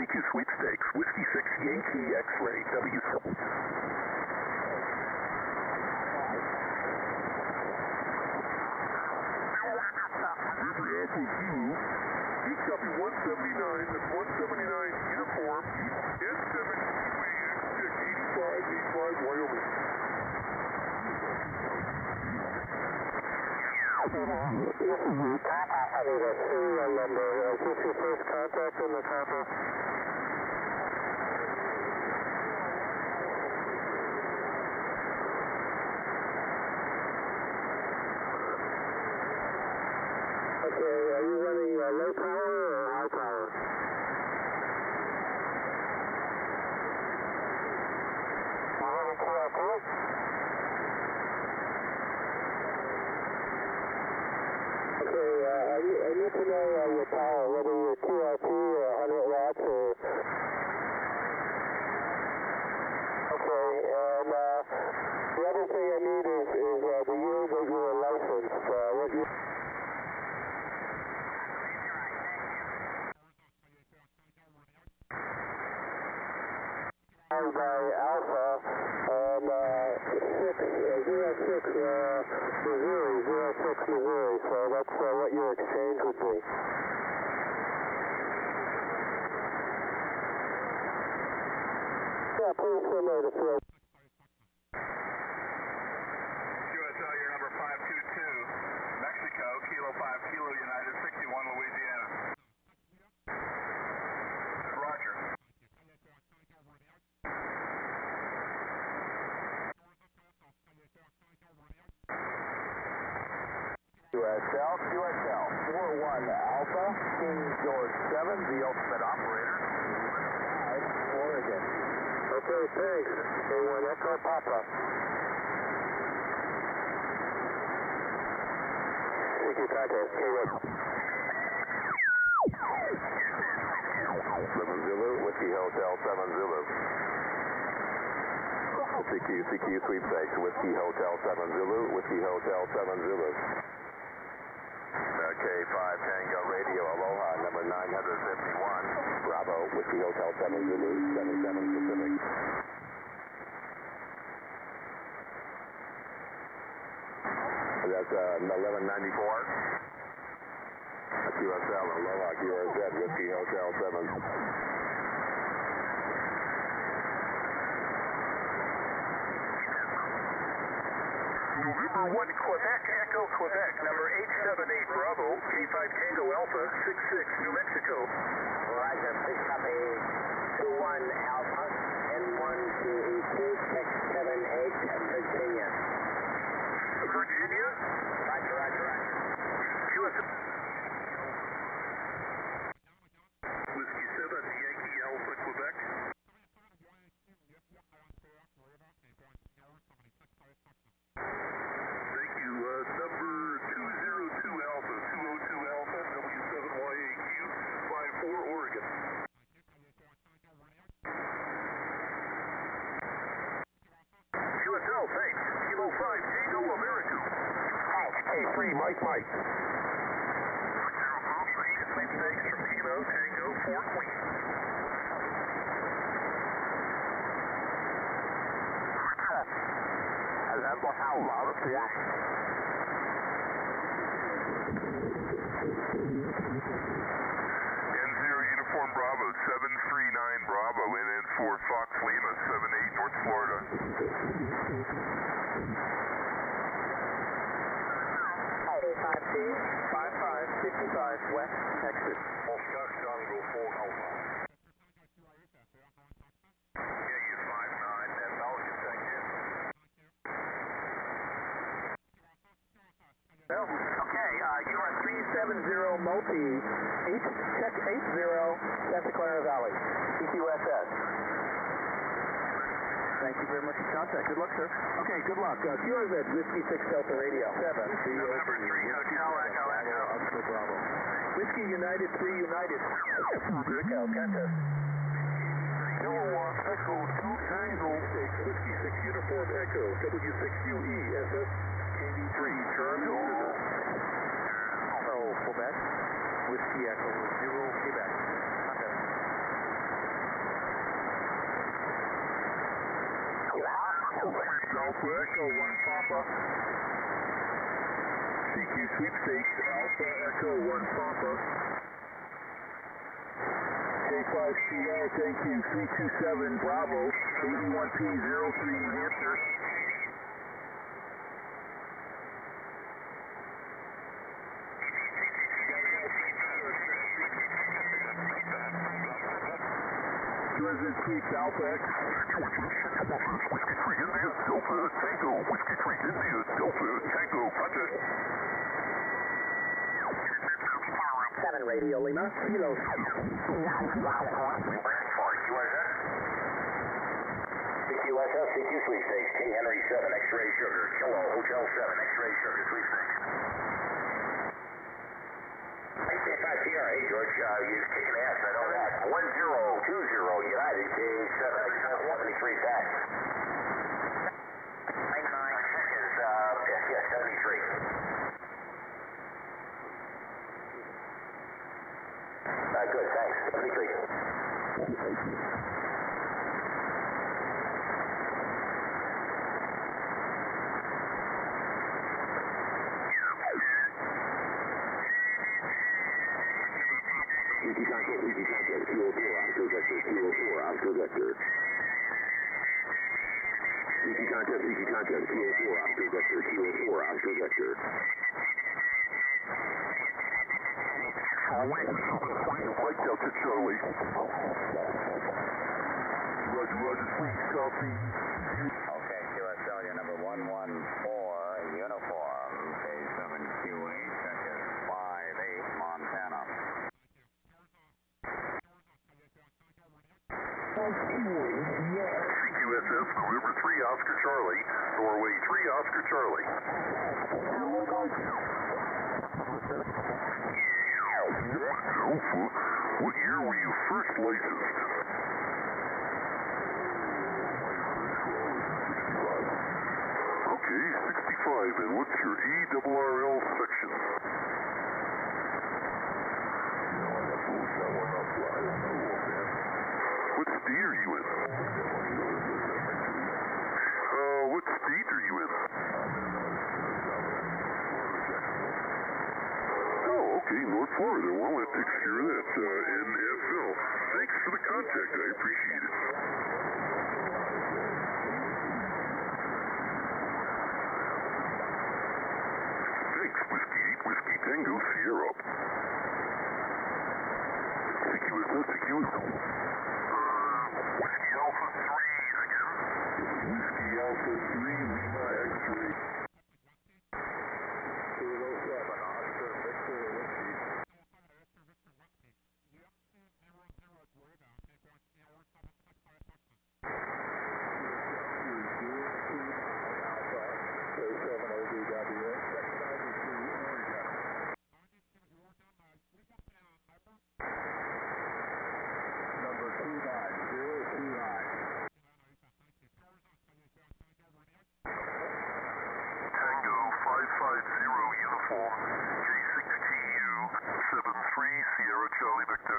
CQ sweepstakes, Whiskey 6 Yankee X-ray, W7. East copy 179, that's 179 uniform, N7 UAX 8585 Wyoming. I need a serial number. Is this your first contact in the copy? Okay, are you running low power or high power? Okay, I need to know your power, whether you're QRP or 100 watts or... Okay, and the other thing I need is the year that you were licensed. What year? By Alpha and 06 Missouri, 06 Missouri, so that's what your exchange would be. Yeah, please send me the field. QSL, your number 522, Mexico, Kilo 5 Kilo United 61 Louisiana. Roger. QSL, 41 Alpha, King George 7, the ultimate operator, 5, Oregon. Okay, thanks. A1 Echo Papa. Thank you, contact. K-Web. 7 Zulu, Whiskey Hotel 7 Zulu. CQ sweepstakes, Whiskey Hotel 7 Zulu, Whiskey Hotel 7 Zulu. K5 Tango Radio, Aloha, number 951. Bravo, Whiskey Hotel 7 Zulu, 77 Pacific. That's 1194. QSL, Aloha, QRZ, Whiskey Hotel 7. November 1 Quebec, Echo Quebec, number 878 Bravo, K5 Tango Alpha, 66 New Mexico. Roger, please copy 21 Alpha, N12E2, 678, Virginia. Virginia? Roger. QSL. Whiskey 7, Yankee Alpha, Quebec. Thank you. Number 202 Alpha, 202 Alpha, W7YAQ, 54 Oregon. QSL, thanks. Kilo 5, Tango, America. Thanks, K3, Mike. Sweepstakes from Kilo, Tango, 4 Queen. N0 Uniform Bravo, 739 Bravo, NN4 Fox Lima, 78 North Florida. 5555 West Texas. Oscar Tango 4 Alpha. Yeah, 59, and Belgium, thank you. Okay, you are 370 multi, check 80, Santa Clara Valley, CQSS. Thank you very much for contact. Good luck, sir. Okay, good luck. QRZ, Whiskey 6 Delta Radio. 7. November 3, Hotel Echo Echo. Bravo. Whiskey United 3 United. Echo, contest. Kilo 1 Echo 2 Tango. Whiskey 6 Uniform Echo, W6UE, SS 83, Charlie. Quebec. Whiskey Echo 0 Quebec. Contest. Alpha Echo 1 Papa. CQ sweepstakes, Alpha Echo 1 Papa. K5CL, thank you, 327 Bravo, 81P03 Hampshire. Resident Creek, Alpha X. Whiskey 3 India, Delta Tango. Whiskey 3 India, Delta Tango. Contact. 7 Radio Lima, Kilo. CQSF, CQ sweepstakes, King Henry 7, X-ray sugar, Kilo, Hotel 7, X-ray sugar, sweepstakes. 19.5 PR, hey George, you're kicking ass, I know that. 1020 United, K7, X73 tax. 99 is, yes, 73. Good, thanks, 73. Easy contact, 204, Oscar Vector, 204, Oscar Vector. Easy contact, 204, Oscar Vector, 204, Oscar Vector. Flight Delta Charlie. Roger, please copy. Okay, QSL, your number 114, uniform, K7QA, checkers 58, Montana. CQSF, November 3, Oscar Charlie, doorway 3, Oscar Charlie. Alpha, what year were you first licensed? Okay, 65, and what's your ERRL section? What state are you in? What state are you in? Oh, okay, North Florida. Well, that takes care of that. NFL. Thanks for the contact. I appreciate it. Thanks, Whiskey 8, Whiskey Tango, Sierra. CQSF. Whiskey Alpha 3 again. Whiskey Alpha 3, Lima X-ray. 207, Oscar Victor Whiskey. Number 29029. Tango 550 uniform, K6TU 73 Sierra Charlie Victor.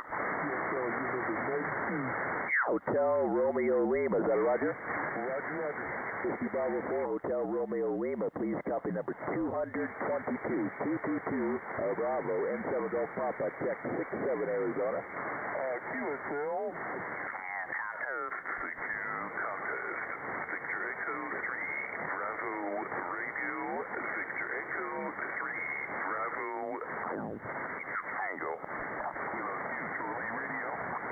Hotel Romeo Lima, is that Roger? Roger. 50 Bravo 4, Hotel Romeo Lima, please copy number 222, 222, Bravo, N7 Golf Papa, check 67 Arizona. QSL. CQ contest. Victor Echo 3, Bravo Radio, Victor Echo 3, Bravo Tango. We lost you, Charlie Radio.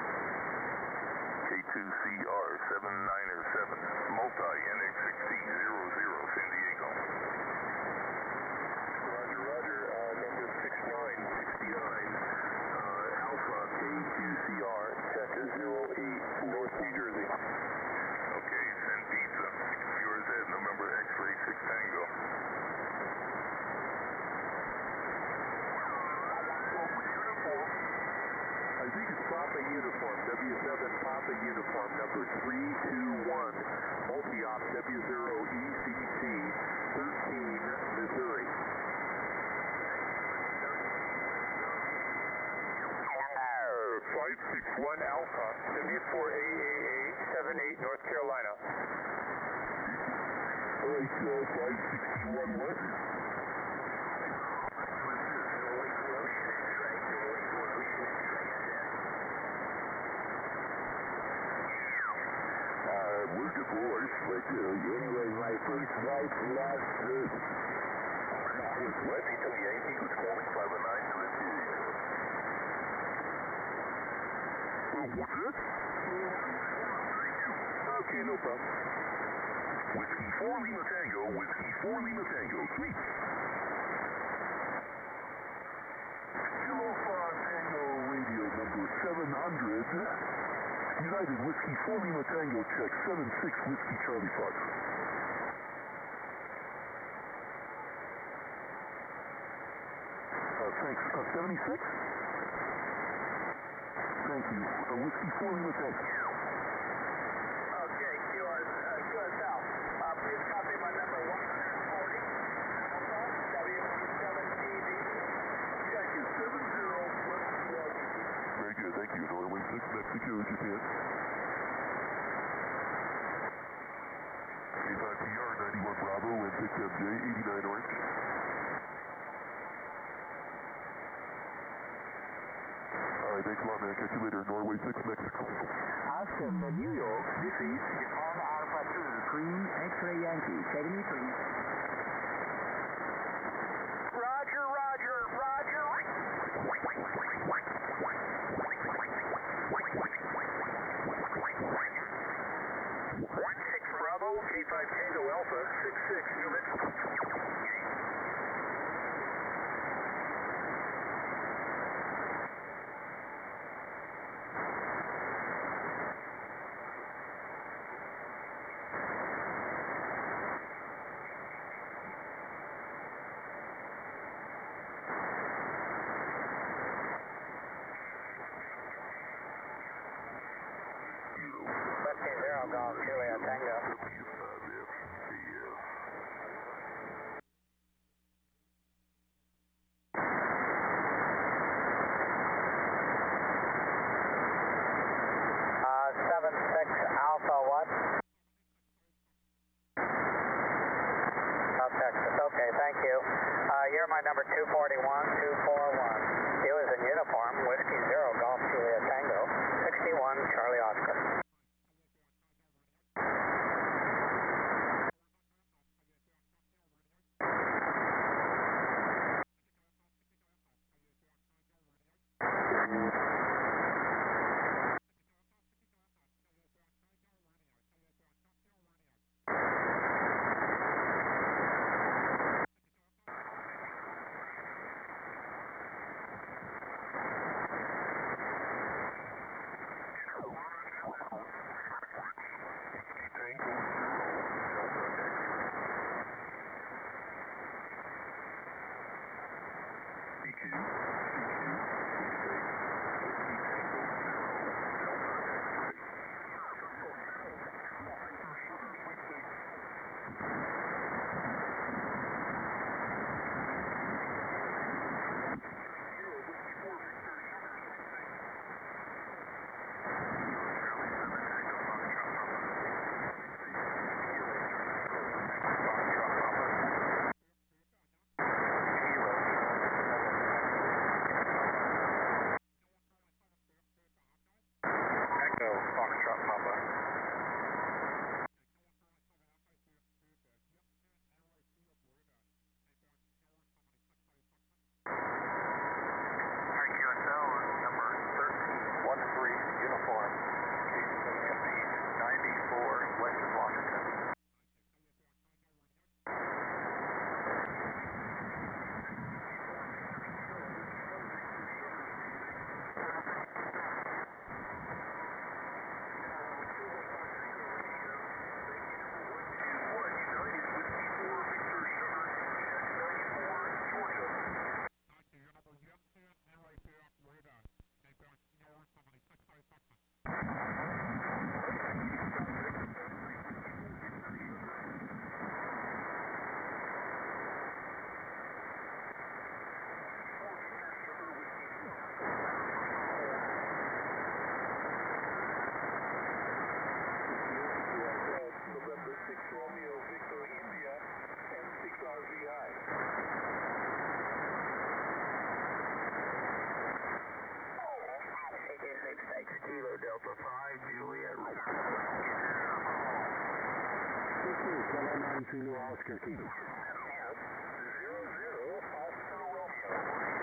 K2CR 7907, multi NX6C00, San Diego. Roger, number 6969, Alpha K2CR, check 08, North New Jersey. Okay, send pizza. Yours at November X-ray 6 Tango. I think it's Papa Uniform, W7 Papa Uniform, number 321, multi-op W0ECC, 13, Missouri. 561 Alpha, W4AAA, 78, North Carolina. 561 west. We're divorced, but anyway, my first wife lost this. Washington Yankee was calling 509 to the T. What's this? Okay, no problem. Whiskey 4 Lima Tango, Whiskey 4 Lima Tango, sweet. Kilo 5 Tango radio number 700. United Whiskey 4 Lima Tango, check 76 Whiskey Charlie Fox. Thanks. 76? Thank you. Whiskey 4 Lima Tango. Okay, QSL. Please copy my number 140. WQ7TV. Check is 70 West Washington. Very good, thank you. Norway 6, Mexico, Japan. A5TR 91 Bravo and 6MJ 89 Orange. Alright, thanks a lot, man. Catch you later. Norway 6, Mexico. Austin, New York, this is Japan Alpha 2, Green X-Ray Yankee, 73. Roger, Roger, Roger. 16 Bravo, K5 Tango Alpha, 66 unit. Golf Julia Tango. Alpha what? South Texas. Okay, thank you. You're my number 241, 241. You is in uniform, Whiskey 0, Golf Julia Tango, 61, Charlie Oscar. Kilo Delta 5, Juliet. 792 Zulu Oscar Kilo. 00 Oscar Romeo.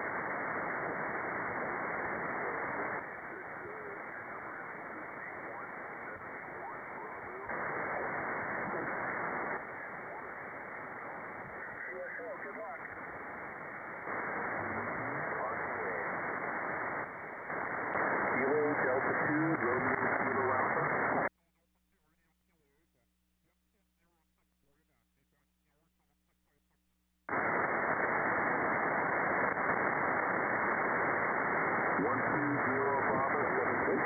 Good luck. Kilo Delta 2, Romeo Kilo Alpha. One two zero Bravo 76.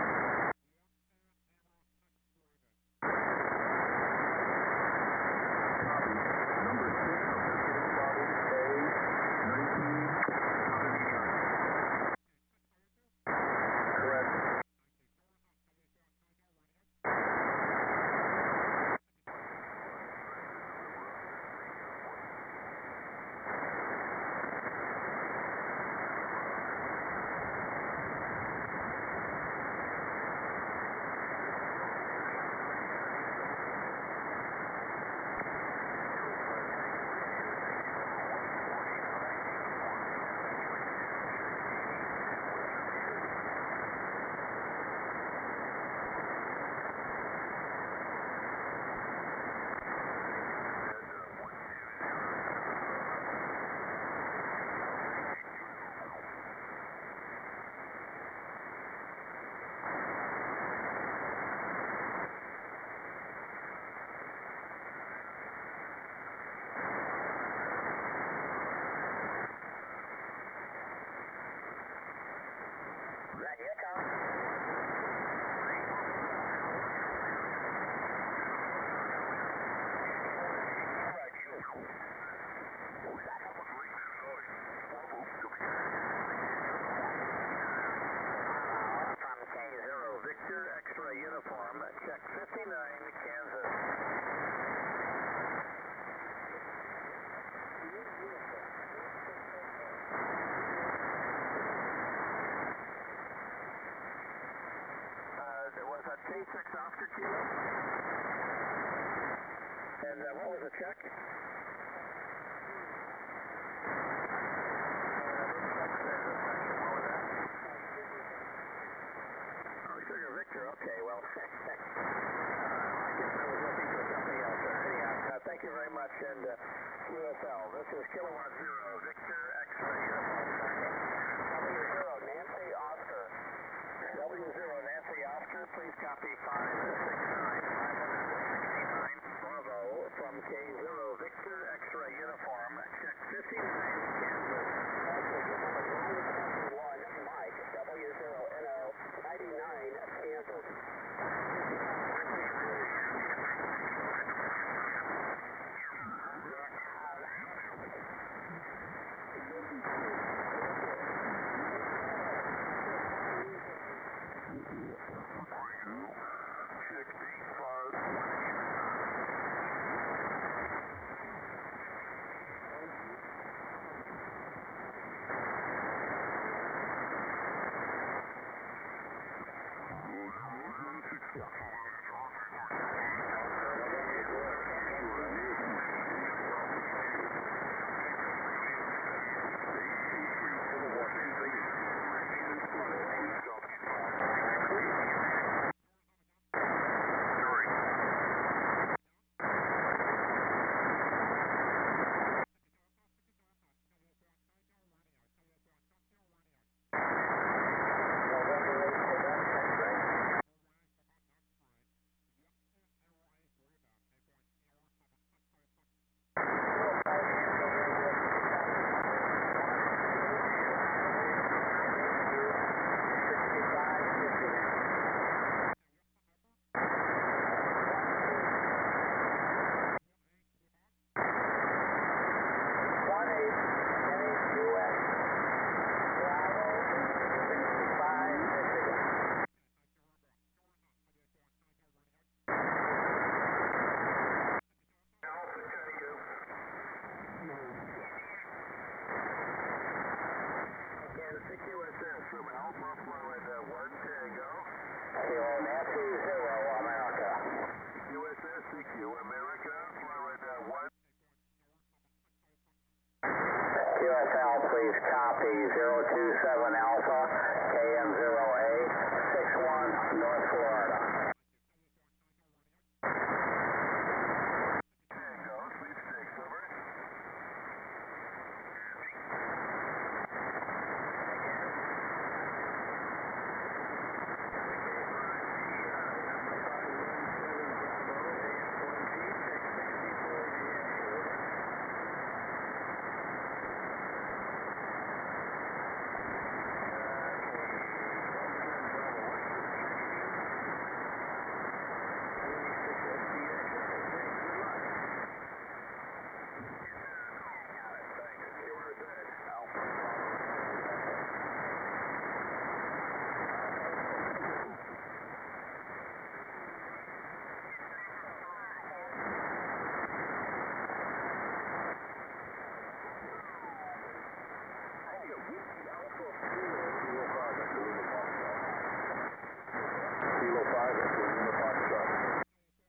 Copy. Number 6 Pacific Bobby A 1979. Correct. Victor X-ray uniform, check 59, Kansas. Was that K6 Oscar Kilo? And what was the check? Victor, okay, well, I guess I was looking for something else there. Anyhow, thank you very much, and QSL, this is Kilowatt Zero, Victor X-ray uniform, W0, Nancy Oscar. W0, Nancy Oscar, please copy 569, 569, Bravo, from K0, Victor X-ray uniform, check 59, Kansas. Mike, W0NO, 99, Kansas. Check 85. Kilo Nancy 0 America. USS CQ America, Florida 1. QSL, please copy 027 Alpha, KM0A, 61 North Florida. Tango, sweepstakes, over. Kilo 5 at Lima Foxtrot.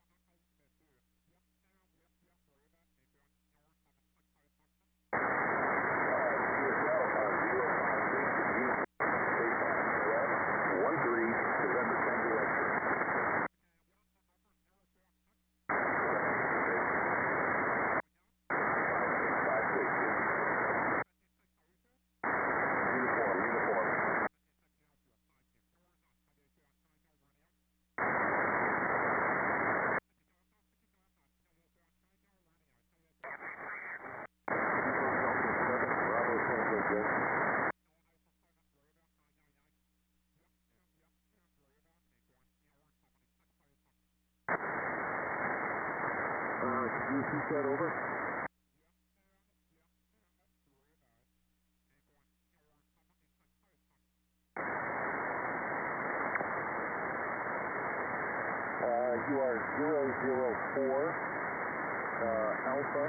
You said over. You are 004 Alpha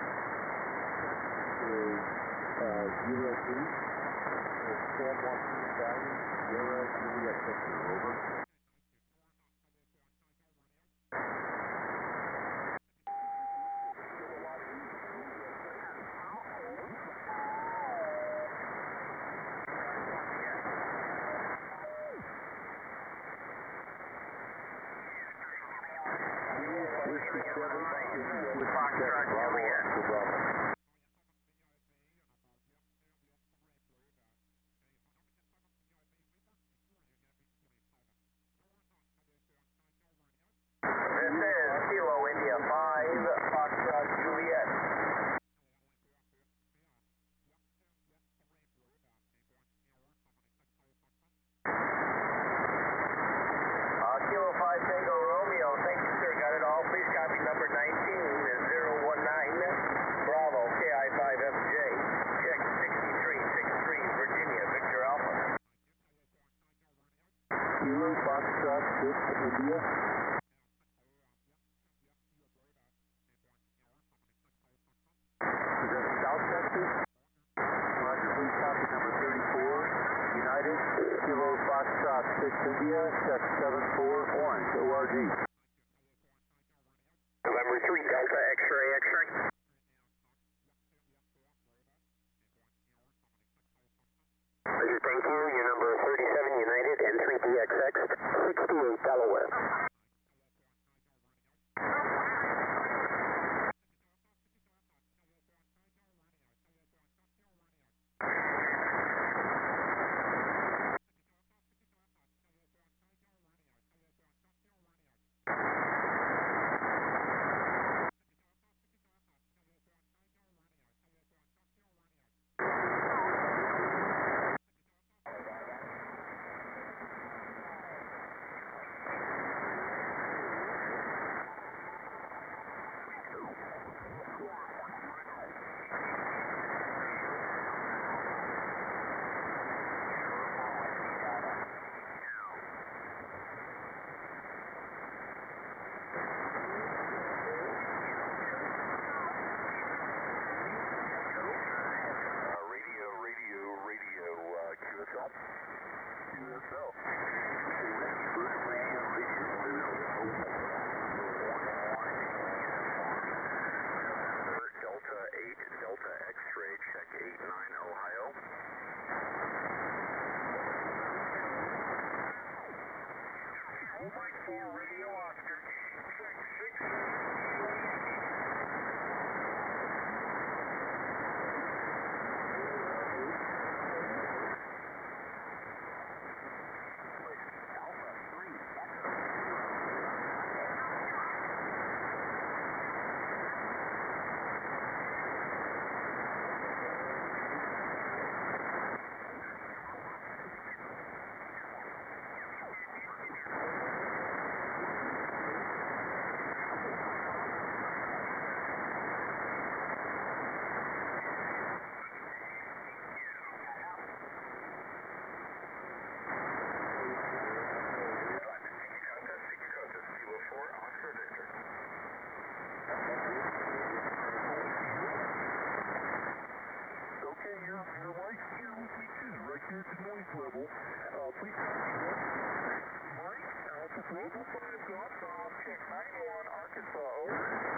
is 03. Storm Washington Stallion, Sierra Juliet Victor, over. Foxtrot Juliet. This is Kilo India 5, Foxtrot Juliet. Kilo 5 Tango Romeo, thank you sir, got it all. Please copy number 19-019, Bravo, KI5FJ, check 6363, Virginia, Victor Alpha. Kilo Foxtrot 6 India. Is that South Texas? Roger, please copy number 34, United, Kilo Foxtrot 6 India, check 74 Orange, ORG. November 3, Delta X-ray, X-ray. Roger, thank you. Your number 37 United, N3DXX, 68 Delaware. Mike 4, Radio Oscar. Check 67. Noise level. Please Mike, Alpha Bravo 5 Golf Golf, check 91 Arkansas, over.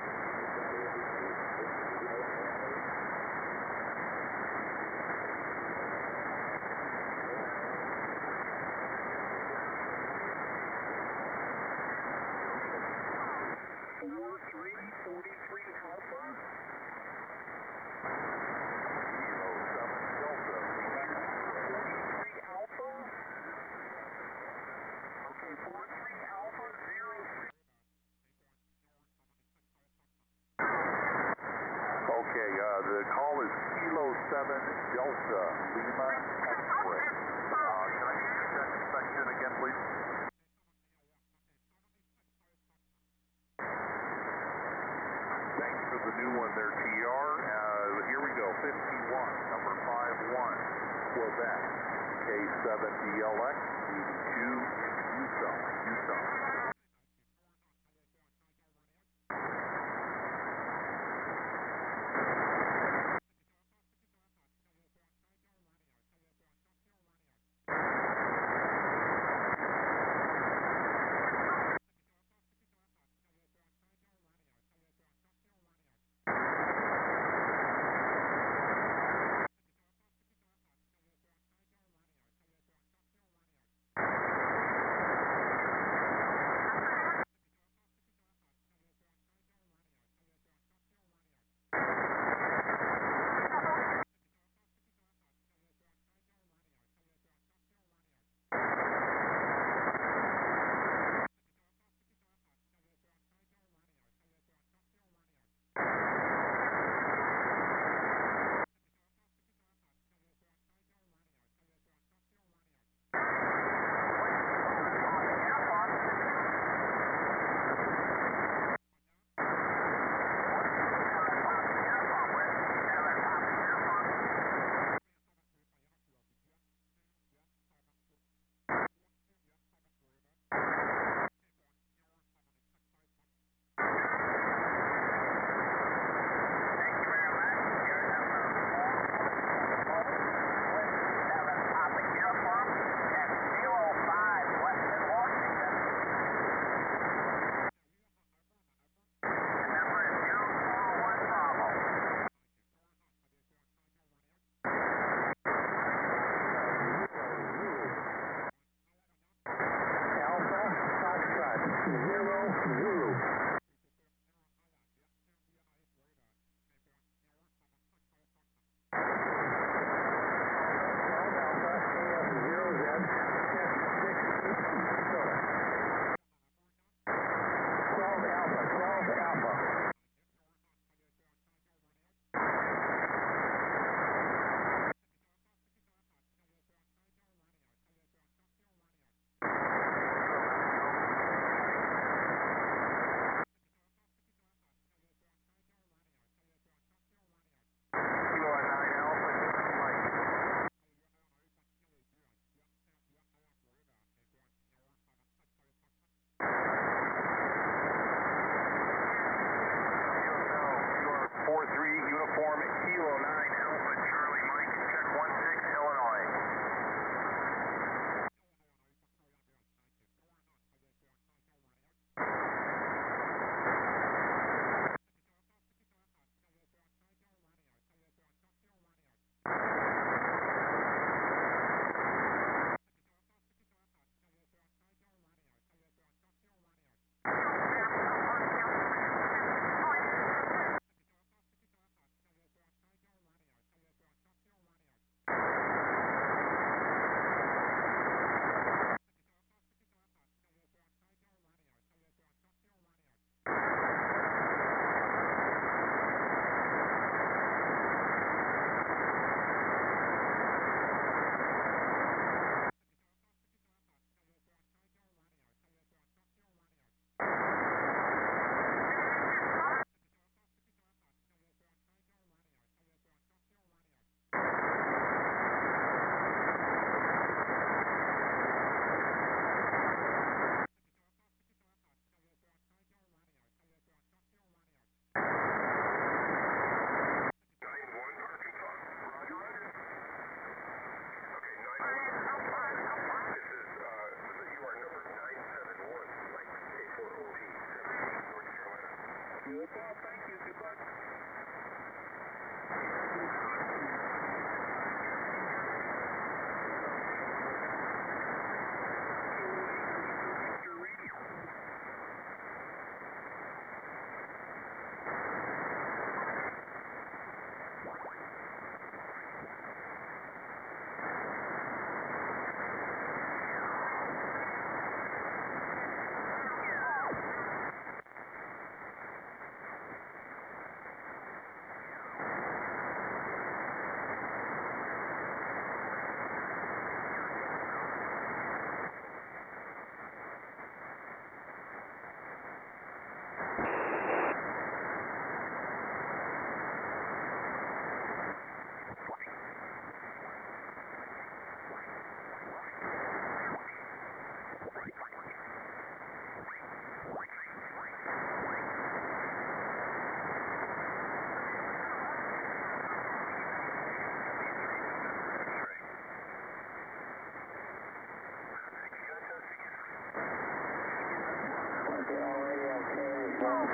The call is Kilo 7 Delta Lima X-ray. Can I get that inspection again, please? Thanks for the new one there, TR. Here we go, 51, number 51, Quebec, K7DLX, 82 in Utah.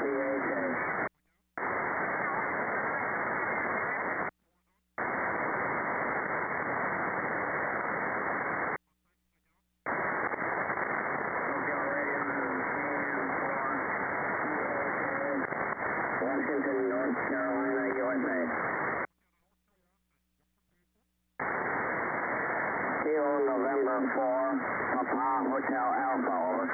Washington, North Carolina, USA. Kilo November 4, Papa Hotel Alpha, over.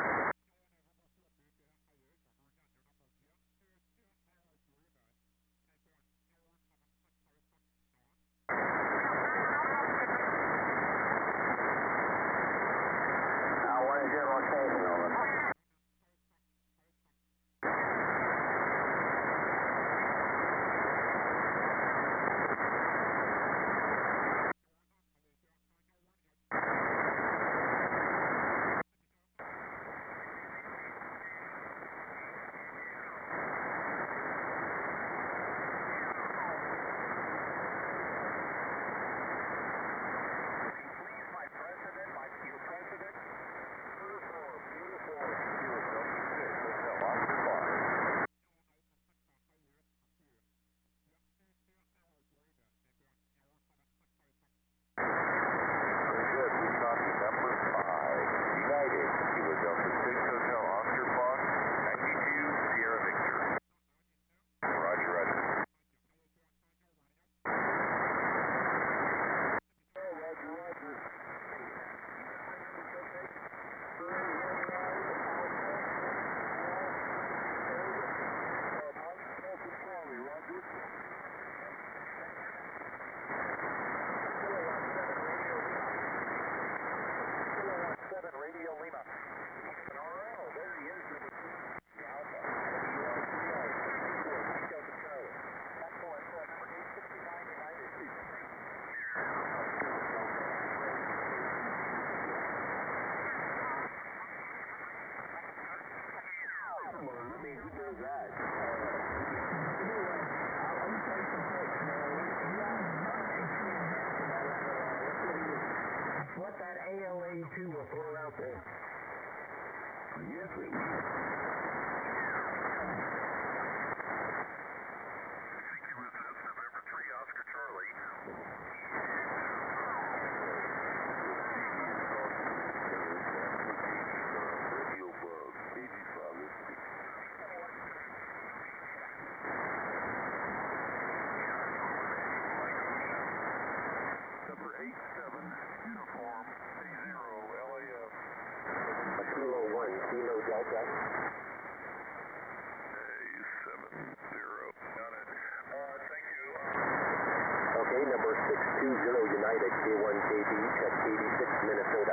What is your location, over? What that ALA-2 will throw out there. Yes, we will. CQSS, November 3, Oscar Charlie. Number 87, uniform, A0, LAF. Kilo 1, Kilo Delta. A70, got it. Thank you. Okay, number 620 United, K1KB, check 86, Minnesota.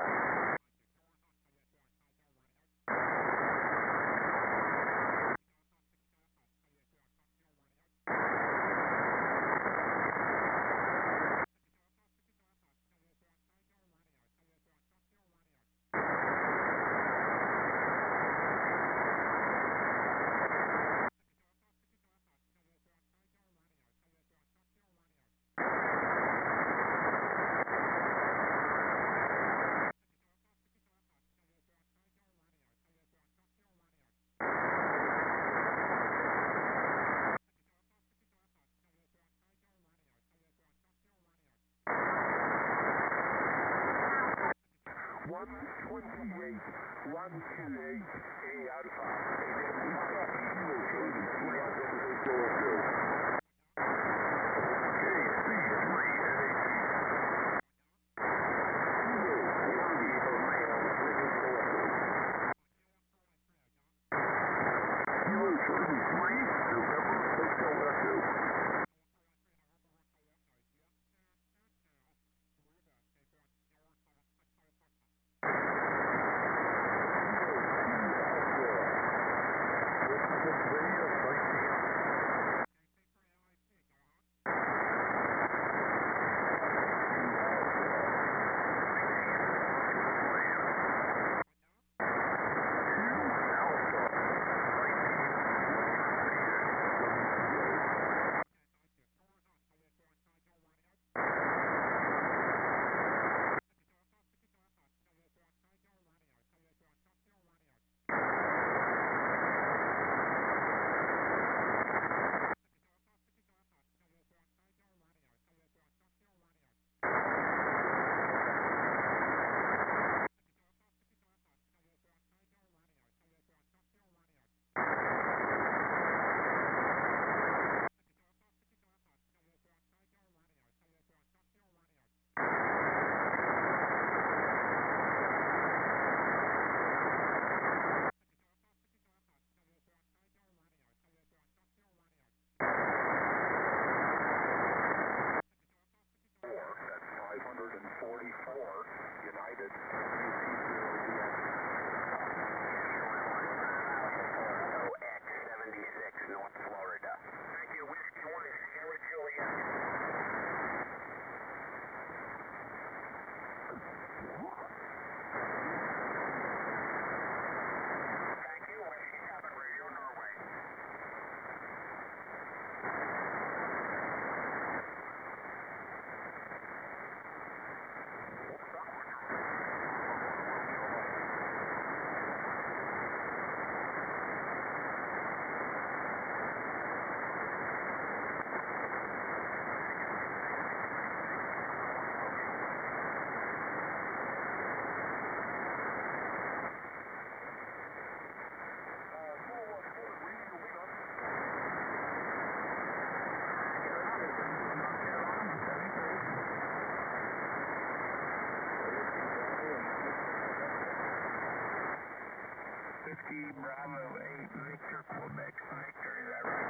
Whiskey Bravo 8 Victor Quebec Victor, is that right?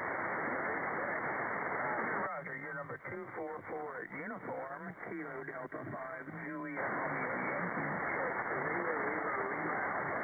Roger, you're number 244 uniform, Kilo Delta 5, Juliet Romeo Yankee, check 0 Lima Alpha.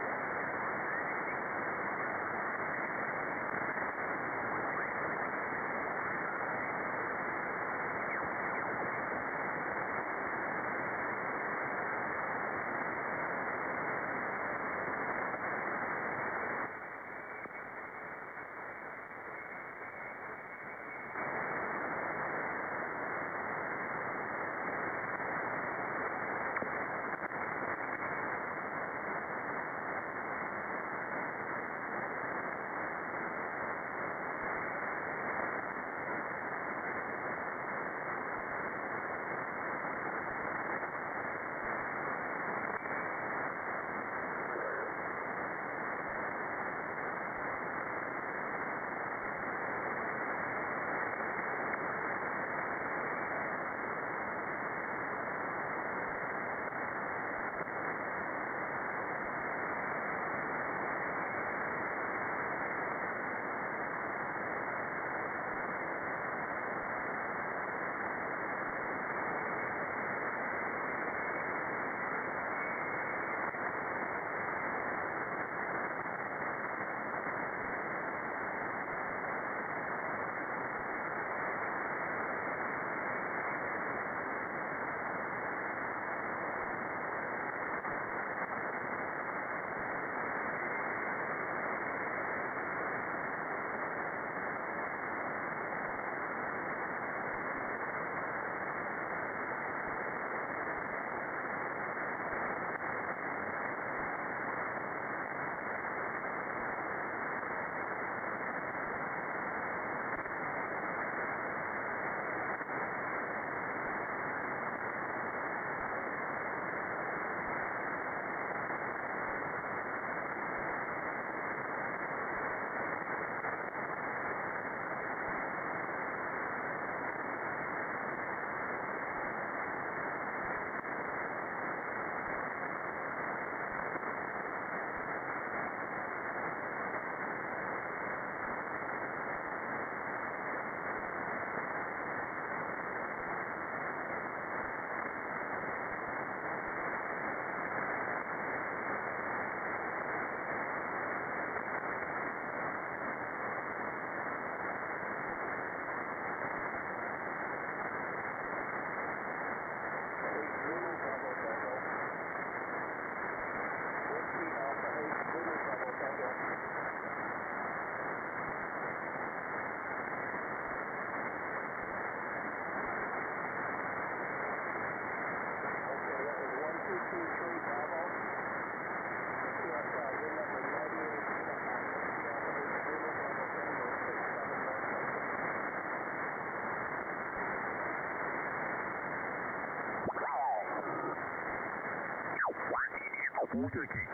From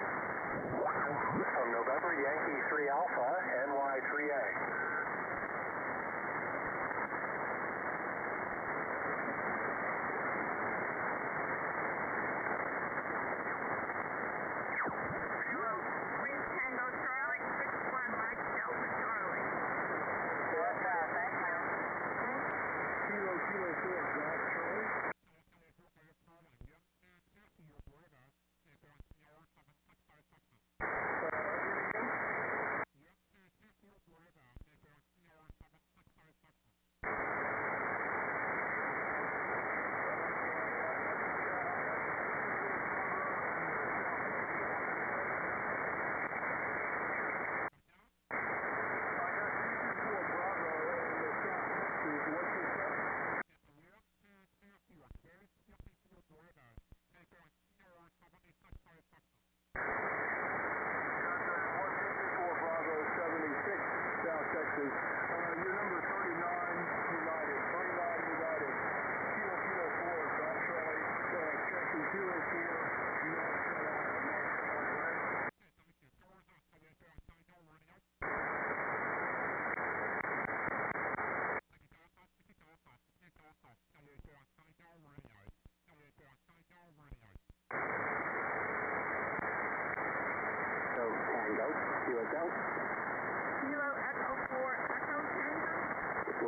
November Yankee 3 Alpha, NY3A.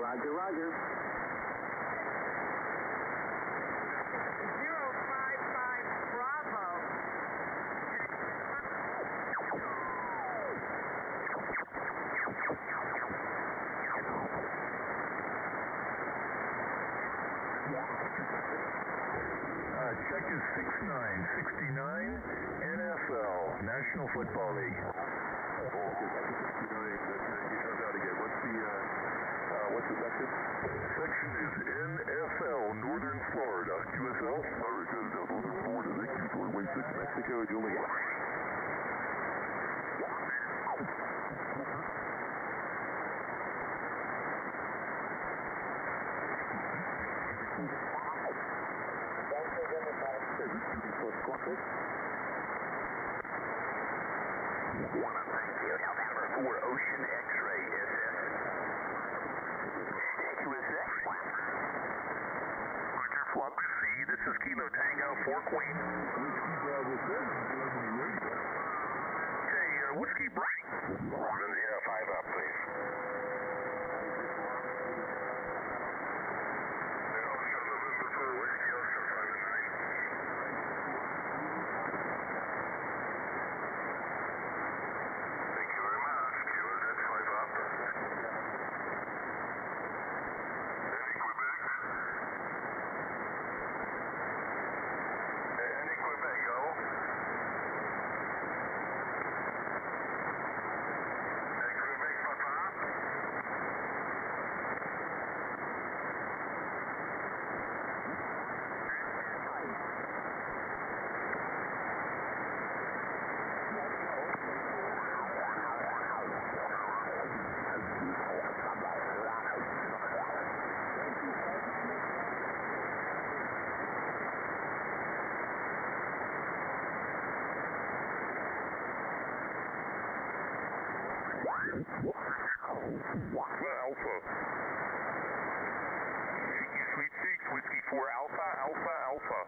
Roger, roger. 055 Bravo. Check is 6969 NFL, National Football League. What's the section? Section is NFL, Northern Florida, QSL. Northern Florida, thank you. Runway 6, Mexico, Juliet. Thank you. November 4, Ocean X-Ray, SS. USA. Roger, Flop C, this is Kilo Tango, 4 Queen. Whiskey Bravo 7, Germany Radio. Okay, Whiskey Break. 5 up, please. November 4, Whiskey, Oscar 5 and 9. Thank you very much. Kilo, that's 5 up. Any Quebec? Any Quebec, go. Quebec, Papa. Alpha. Sweet Six, Whiskey 4 Alpha, Alpha, Alpha.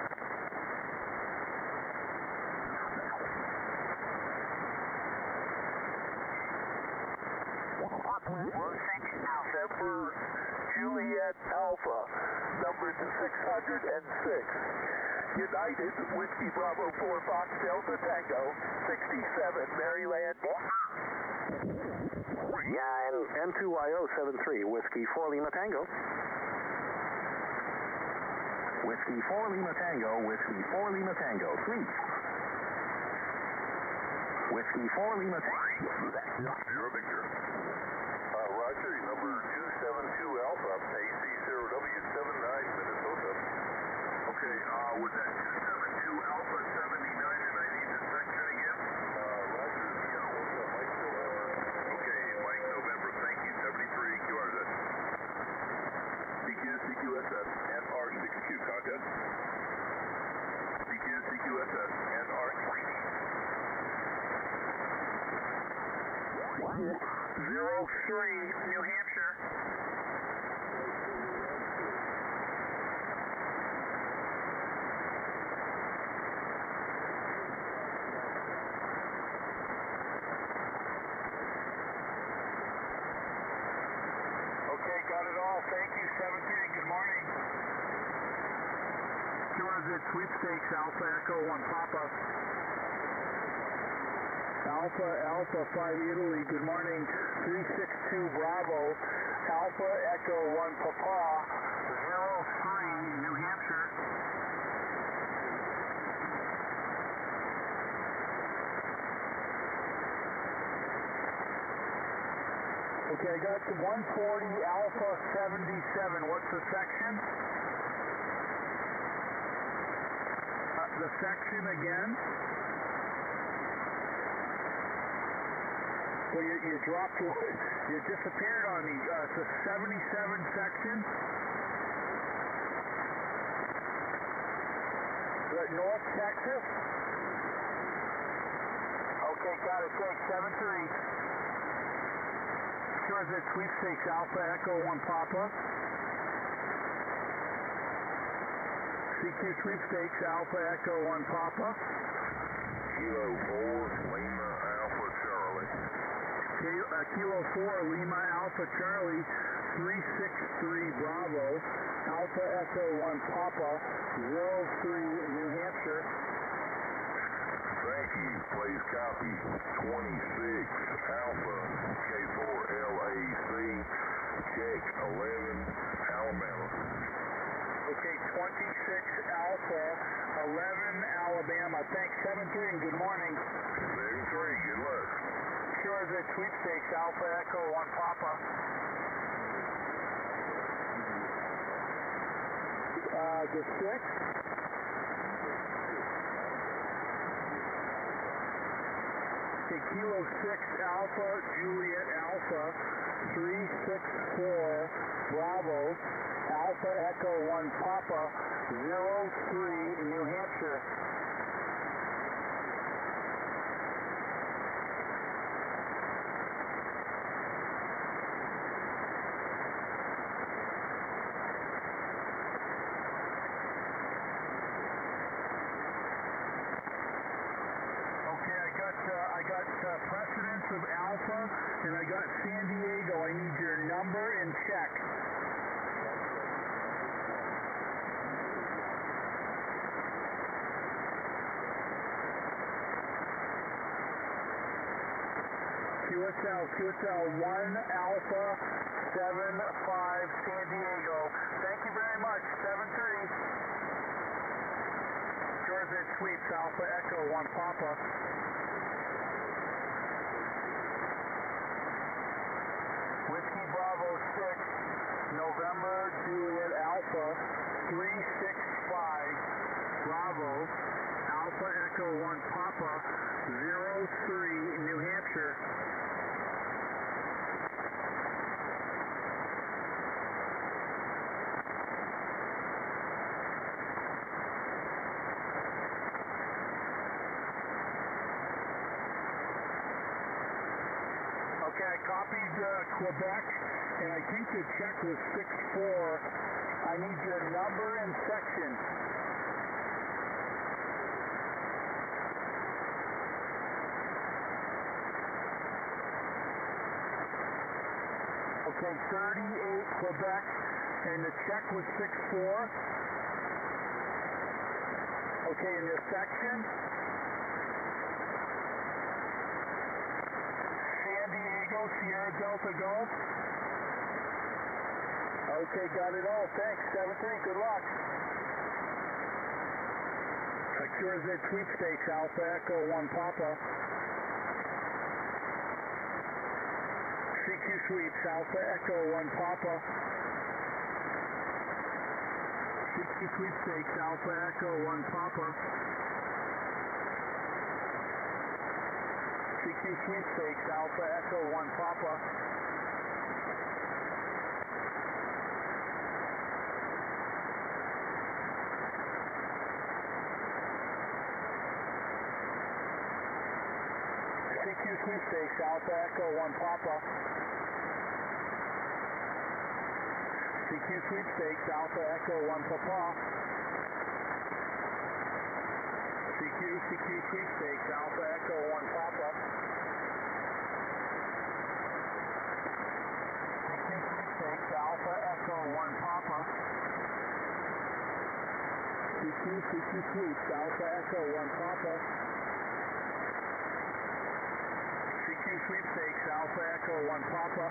November Juliet Alpha, number 606. United Whiskey Bravo 4 Fox Delta Tango, 67 Maryland. N2YO73, Whiskey 4 Lima Tango. Whiskey 4 Lima Tango, Whiskey 4 Lima Tango, 3. Whiskey 4 Lima Tango. You're a Victor. Roger, number 272 Alpha, AC0W79, Minnesota. Okay, was that 272 Alpha 79, and I need the section again? Roger, yeah, what's up, Mike November? Okay, Mike November, thank you, 73, QRZ. CQ, CQSS, and R62, contest. CQ, CQSS, and R62. 03, New Hampshire. Okay, got it all. Thank you, 73. Good morning. QRZ Sweepstakes, Alpha Echo 1 Papa. Alpha 5 Italy, good morning. 362 Bravo, Alpha Echo 1 Papa, 03 New Hampshire. Okay, I got the 140 Alpha 77. What's the section? The section again? Well, you dropped, you disappeared on me. It's a 77 section. North Texas. Okay, got it. Thanks. 7-3. Sure, is it Sweepstakes Alpha Echo 1 Papa? CQ Sweepstakes Alpha Echo 1 Papa. Kilo 4 Lima Alpha Charlie. Kilo 4 Lima Alpha Charlie, 363 Bravo, Alpha Echo 1 Papa, 03 New Hampshire. Thank you. Please copy 26 Alpha K4LAC, check 11 Alabama. Okay, 26 Alpha, 11 Alabama. Thanks, 7-3 and good morning. 7-3, good luck. Sure, the sweepstakes, Alpha Echo 1 Papa. The 6. Okay, Kilo 6 Alpha, Juliet Alpha, 364 Bravo, Alpha Echo 1 Papa, 03 New Hampshire. I got precedence of Alpha, and I got San Diego. I need your number and check. QSL 1 Alpha 75 San Diego. Thank you very much. 7-3. Georgia Sweeps Alpha Echo 1 Papa. Whiskey Bravo 6, November Juliet Alpha, 365 Bravo, Alpha Echo 1 Papa, 03 New Hampshire. Okay, I copied Quebec, and I think the check was 6-4. I need your number and section. Okay, 38 Quebec, and the check was 6-4. Okay, and your section? Sierra Delta Golf. Okay, got it all. Thanks. 7-3. Good luck. Acura Z Sweepstakes Alpha Echo 1 Papa. CQ Sweeps Alpha Echo 1 Papa. CQ Sweepstakes Alpha Echo 1 Papa. CQ Sweepstakes Alpha Echo 1 Papa. CQ Sweepstakes Alpha Echo 1 Papa. CQ Sweepstakes Alpha Echo 1 Papa. CQ Sweepstakes Alpha Echo 1 Papa. CQ Sweepstakes Alpha Echo 1 Papa. CQ Sweeps Alpha Echo 1 Papa. CQ Sweepstakes Alpha Echo 1 Papa.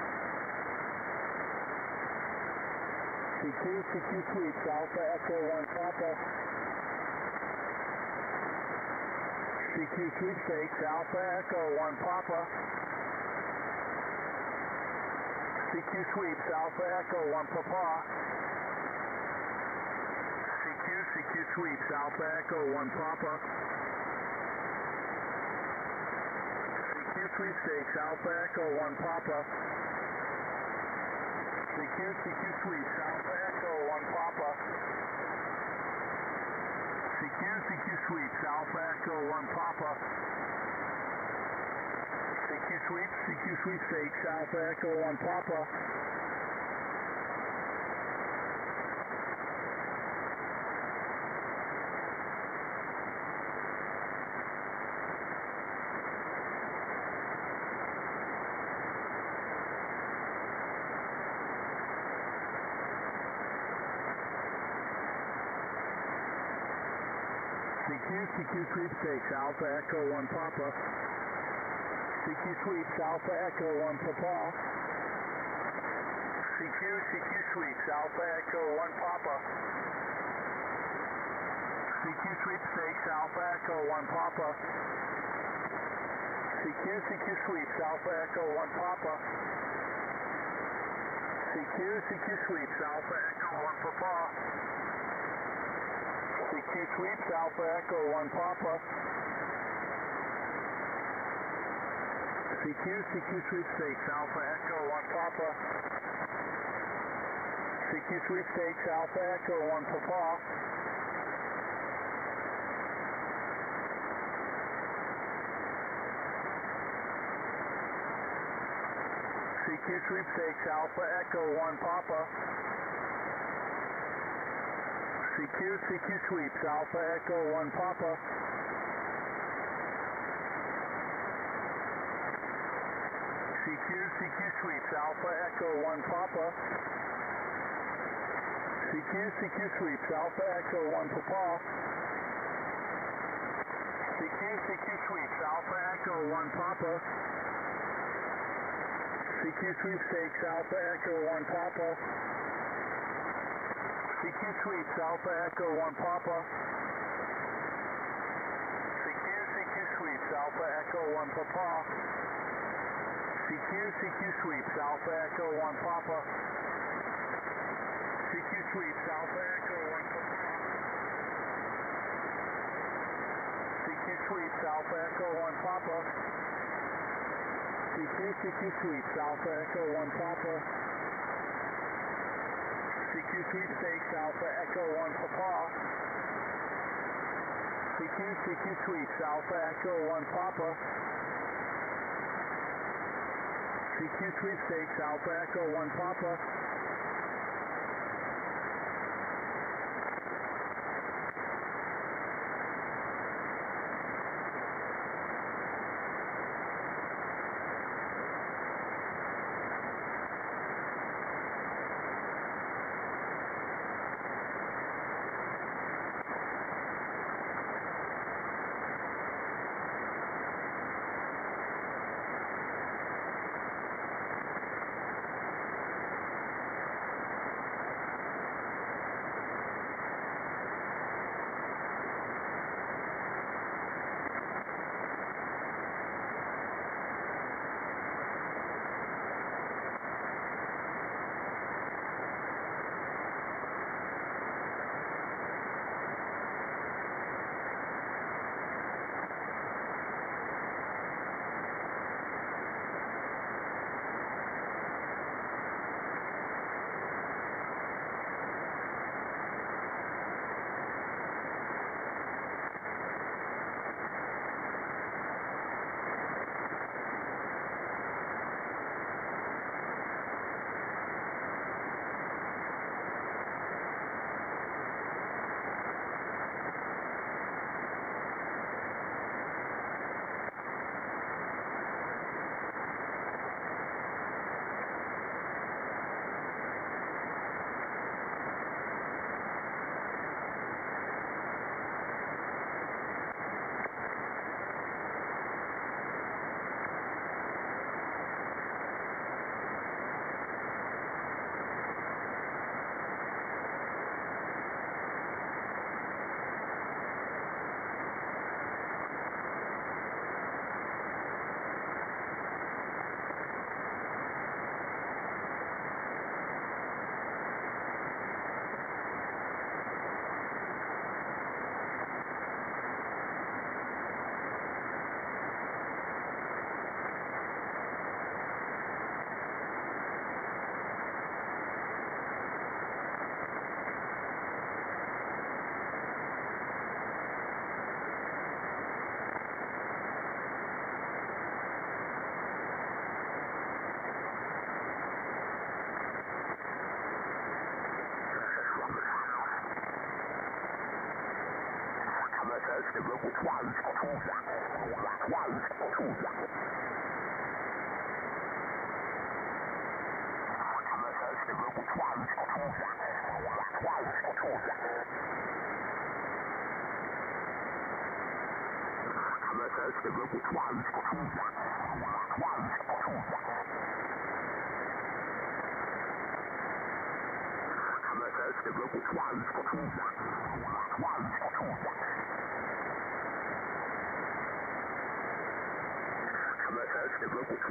CQ Sweeps Alpha Echo 1 Papa. CQ Sweepstakes Alpha Echo 1 Papa. CQ Sweeps Alpha Echo 1 Papa. CQ Sweeps Alpha Echo 1 Papa. CQ Sweepstakes Alpha Echo 1 Papa. CQ Sweeps Alpha Echo 1 Papa. CQ Sweeps Alpha Echo 1 Papa. CQ Sweepstakes Alpha Echo 1 Papa. CQ sweepstakes, Alpha Echo 1 Papa. CQ sweeps, Alpha Echo 1 Papa. CQ sweeps, Alpha Echo 1 Papa. CQ sweepstakes, Alpha Echo 1 Papa. CQ sweeps, Alpha Echo 1 Papa. CQ sweeps, Alpha Echo 1 Papa. CQ sweeps, Alpha Echo 1 Papa. CQ sweepstakes, Alpha Echo 1 Papa. CQ sweepstakes, Alpha Echo 1 Papa. CQ sweepstakes, Alpha Echo 1 Papa. CQ sweeps, Alpha Echo 1 Papa. CQ sweeps, Alpha Echo 1 Papa. CQ sweeps, Alpha Echo 1 Papa. CQ sweeps, Alpha Echo 1 Papa. CQ sweepstakes, Alpha Echo 1 Papa. CQ sweeps, Alpha Echo 1 Papa. CQ sweeps, Alpha Echo 1 Papa. CQ sweeps, Alpha Echo 1 Papa. CQ sweeps, Alpha Echo 1 Papa. CQ sweeps, Alpha Echo 1 Papa. CQ sweeps, Alpha Echo 1 Papa. CQ sweepstakes, Alpha Echo 1 Papa. CQ sweeps, Alpha Echo 1 Papa. CQ sweepstakes, Alpha Echo 1 Papa.